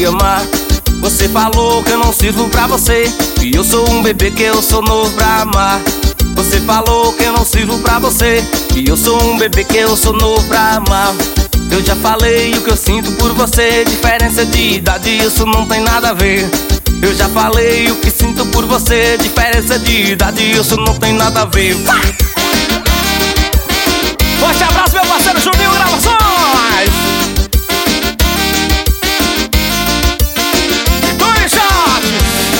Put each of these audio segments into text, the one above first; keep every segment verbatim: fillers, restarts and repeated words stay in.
te amar. Você falou que eu não sirvo pra você, que eu sou um bebê, que eu sou novo pra amar. Você falou que eu não sirvo pra você, que eu sou um bebê, que eu sou novo pra amar. Eu já falei o que eu sinto por você, diferença de idade, isso não tem nada a ver. Eu já falei o que sinto por você, diferença de idade, isso não tem nada a ver. Vai! Forte abraço, meu parceiro Juninho Gravações! Dois shots!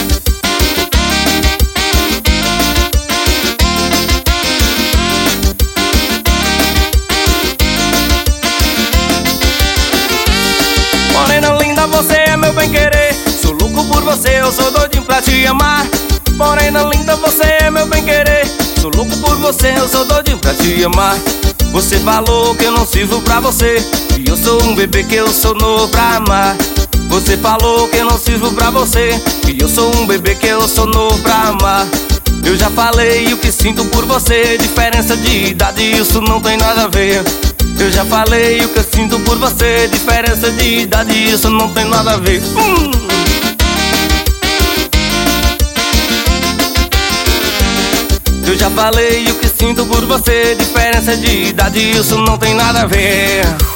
Morena linda, você é meu bem-querer. Sou louco por você, eu sou doidinho pra te amar. Morena linda, você é meu bem-querer. Sou louco por você, eu sou doidinho pra te amar. Você falou que eu não sirvo pra você, que eu sou um bebê, que eu sou novo pra amar. Você falou que eu não sirvo pra você, que eu sou um bebê, que eu sou novo pra amar. Eu já falei o que sinto por você, diferença de idade, isso não tem nada a ver. Eu já falei o que eu sinto por você, diferença de idade, isso não tem nada a ver. hum. Eu já falei o que sinto por você, diferença de idade, isso não tem nada a ver.